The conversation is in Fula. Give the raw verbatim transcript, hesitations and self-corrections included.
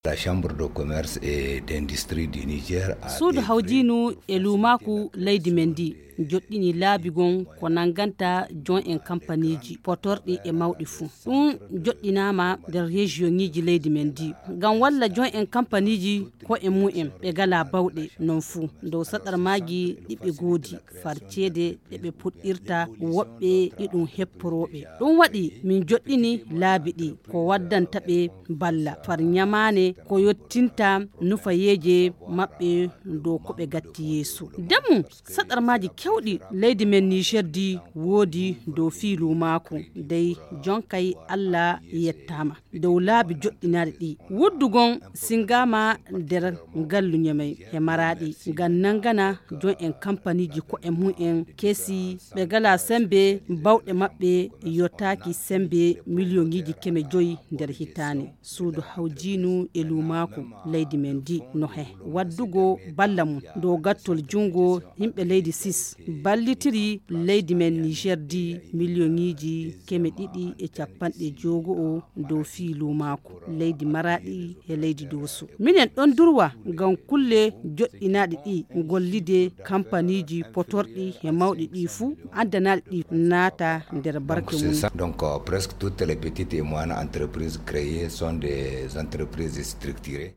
La Chambre de commerce et d'industrie du Niger suudu hawjinu e lumaku leydi men ndi joɗɗini laabigon ko nanganta jon en kampaniji potorɗi e mawɗi fuu ɗum joɗɗinama nder région ŋiji leydi men ndi ngam walla jon en kampaniji ko e mu'en ɓe gala bawɗe non fuu dow saɗarmaji ɗiɓe goodi farceede ɗe ɓe puɗɗirta woɓɓe ɗiɗum hepporoɓe ɗum waɗi min joɗɗini laabi ɗi ko waddanta ɓe balla far ñamane ko yottinta nufayeje maɓɓe dow ko ɓe gatti yeeso demu saɗarmaji kewɗi leydi men Niger di woodi dow fiilu maako dey jonkay Allah yettama dow laabi joɗɗinaɗe ɗi wuddugon singama nder gallu ñamay he maraɗi ngam nangana jon en kampaniji ko e mu'en kesi ɓe gala sembe bawɗe maɓɓe yottaki sembe millionŋiji keme joyi nder hitane suudu hawjinu e lumako leydi men di no he waddugo balla mum dow gattol jungo yimɓe leydi sis ballitiri leydi men Niger di millionŋiji keme ɗiɗi e capanɗe jogo'o dow fiilu mako leydi maraɗi e leydi doso minen ɗon durwa ngam kulle joɗɗinaɗe ɗi gollide kampaniji potorɗi e mawɗi ɗi fuu addanaɗe ɗi naata nder barke mum. Donc euh, presque toutes les petites et moyennes entreprises créées sont des entreprises structurées.